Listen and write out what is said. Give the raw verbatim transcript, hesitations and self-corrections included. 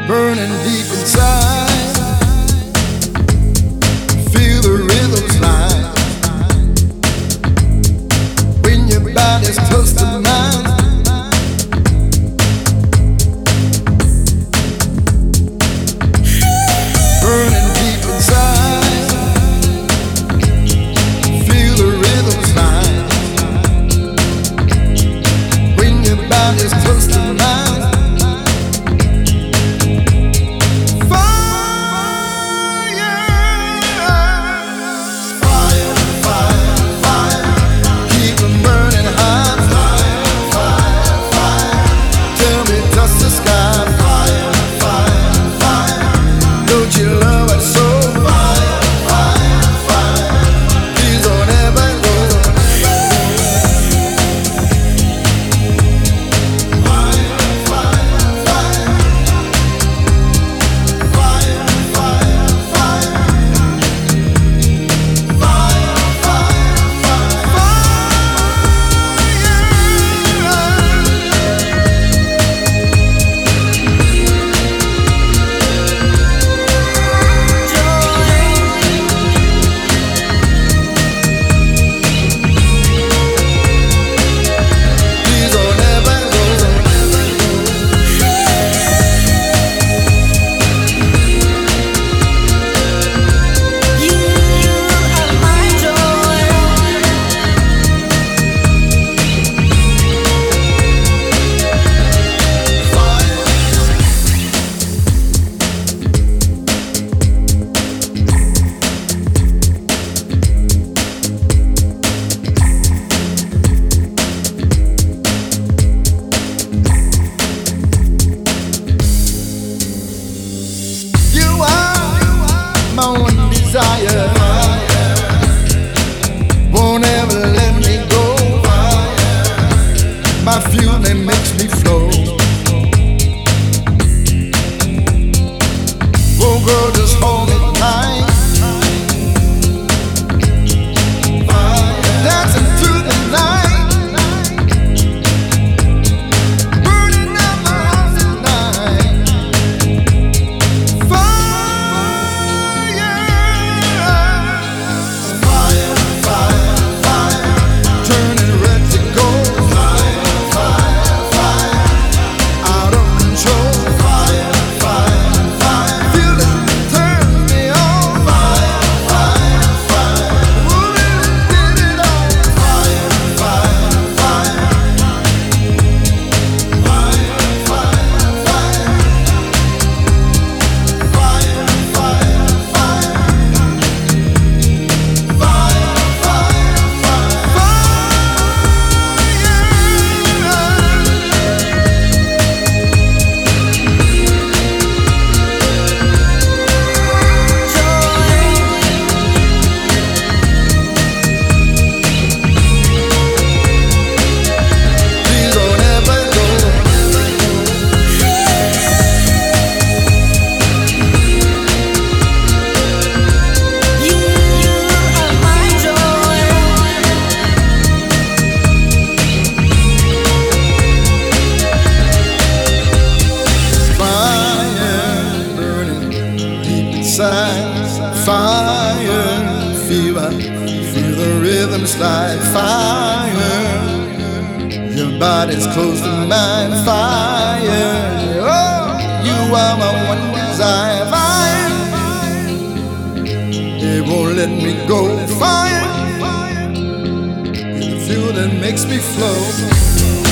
burning deep inside. Feel the rhythm slide when your body's close to mine. Burning deep inside. Feel the rhythm slide when your body's close to mine. Won't ever let me go. My feeling makes me flow. Oh girl, just hold me tight. Dancing through the night, burning up the house tonight. Fire, fever, feel the rhythm slide. Fire, your body's close to mine. Fire, oh, you are my one desire. Fire, it won't let me go. Fire, the fuel that makes me flow.